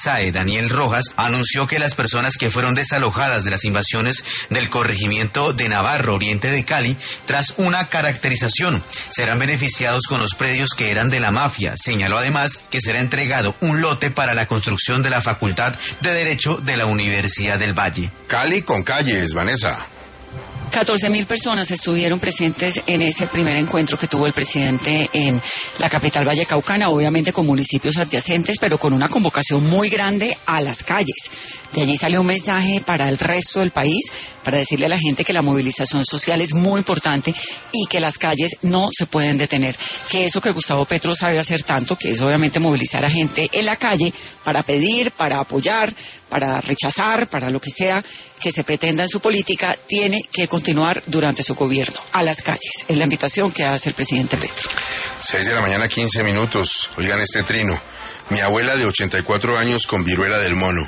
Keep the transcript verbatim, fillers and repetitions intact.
S A E, Daniel Rojas, anunció que las personas que fueron desalojadas de las invasiones del corregimiento de Navarro, oriente de Cali, tras una caracterización, serán beneficiados con los predios que eran de la mafia. Señaló además que será entregado un lote para la construcción de la Facultad de Derecho de la Universidad del Valle. Cali con calles, Vanessa. catorce mil personas estuvieron presentes en ese primer encuentro que tuvo el presidente en la capital vallecaucana, obviamente con municipios adyacentes, pero con una convocación muy grande a las calles. De allí salió un mensaje para el resto del país, para decirle a la gente que la movilización social es muy importante y que las calles no se pueden detener. Que eso que Gustavo Petro sabe hacer tanto, que es obviamente movilizar a gente en la calle para pedir, para apoyar, para rechazar, para lo que sea que se pretenda en su política, tiene que continuar durante su gobierno, a las calles. Es la invitación que hace el presidente Petro. Seis de la mañana, quince minutos. Oigan este trino. Mi abuela de ochenta y cuatro años con viruela del mono.